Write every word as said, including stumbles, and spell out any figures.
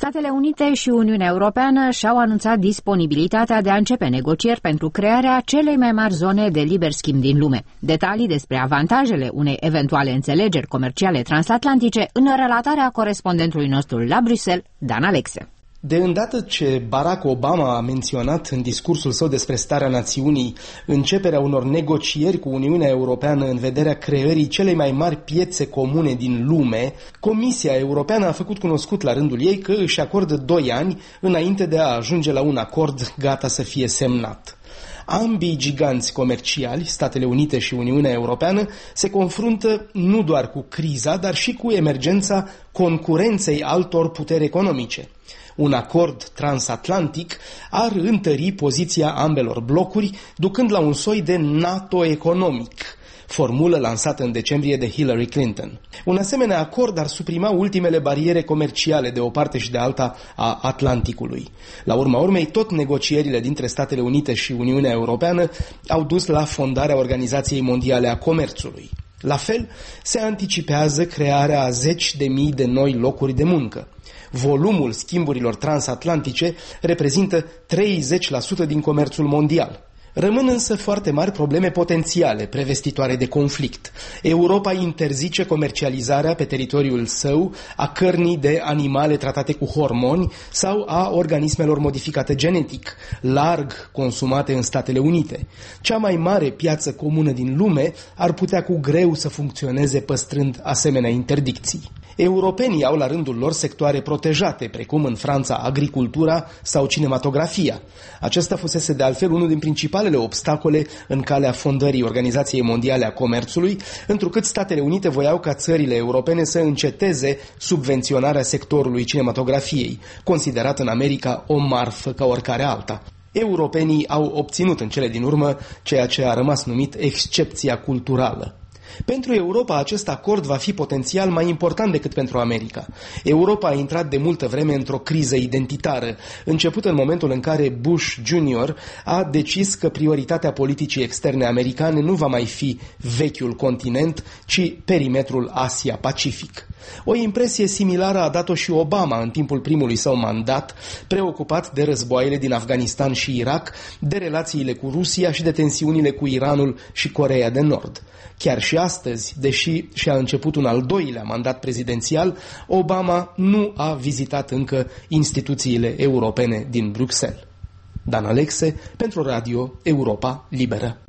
Statele Unite și Uniunea Europeană și-au anunțat disponibilitatea de a începe negocieri pentru crearea celei mai mari zone de liber schimb din lume. Detalii despre avantajele unei eventuale înțelegeri comerciale transatlantice în relatarea corespondentului nostru la Bruxelles, Dan Alexe. De îndată ce Barack Obama a menționat în discursul său despre starea națiunii începerea unor negocieri cu Uniunea Europeană în vederea creării celei mai mari piețe comune din lume, Comisia Europeană a făcut cunoscut la rândul ei că își acordă doi ani înainte de a ajunge la un acord gata să fie semnat. Ambii giganți comerciali, Statele Unite și Uniunea Europeană, se confruntă nu doar cu criza, dar și cu emergența concurenței altor puteri economice. Un acord transatlantic ar întări poziția ambelor blocuri, ducând la un soi de NATO economic, formulă lansată în decembrie de Hillary Clinton. Un asemenea acord ar suprima ultimele bariere comerciale de o parte și de alta a Atlanticului. La urma urmei, tot negocierile dintre Statele Unite și Uniunea Europeană au dus la fondarea Organizației Mondiale a Comerțului. La fel, se anticipează crearea a zeci de mii de noi locuri de muncă. Volumul schimburilor transatlantice reprezintă treizeci la sută din comerțul mondial. Rămân însă foarte mari probleme potențiale prevestitoare de conflict. Europa interzice comercializarea pe teritoriul său a cărnii de animale tratate cu hormoni sau a organismelor modificate genetic, larg consumate în Statele Unite. Cea mai mare piață comună din lume ar putea cu greu să funcționeze păstrând asemenea interdicții. Europenii au la rândul lor sectoare protejate, precum în Franța agricultura sau cinematografia. Acesta fusese de altfel unul din principalele obstacole în calea fondării Organizației Mondiale a Comerțului, întrucât Statele Unite voiau ca țările europene să înceteze subvenționarea sectorului cinematografiei, considerat în America o marfă ca oricare alta. Europenii au obținut în cele din urmă ceea ce a rămas numit excepția culturală. Pentru Europa acest acord va fi potențial mai important decât pentru America. Europa a intrat de multă vreme într-o criză identitară, început în momentul în care Bush junior a decis că prioritatea politicii externe americane nu va mai fi vechiul continent, ci perimetrul Asia-Pacific. O impresie similară a dat-o și Obama în timpul primului său mandat, preocupat de războaiele din Afganistan și Irak, de relațiile cu Rusia și de tensiunile cu Iranul și Coreea de Nord. Chiar și astăzi, deși și-a început un al doilea mandat prezidențial, Obama nu a vizitat încă instituțiile europene din Bruxelles. Dan Alexe, pentru Radio Europa Liberă.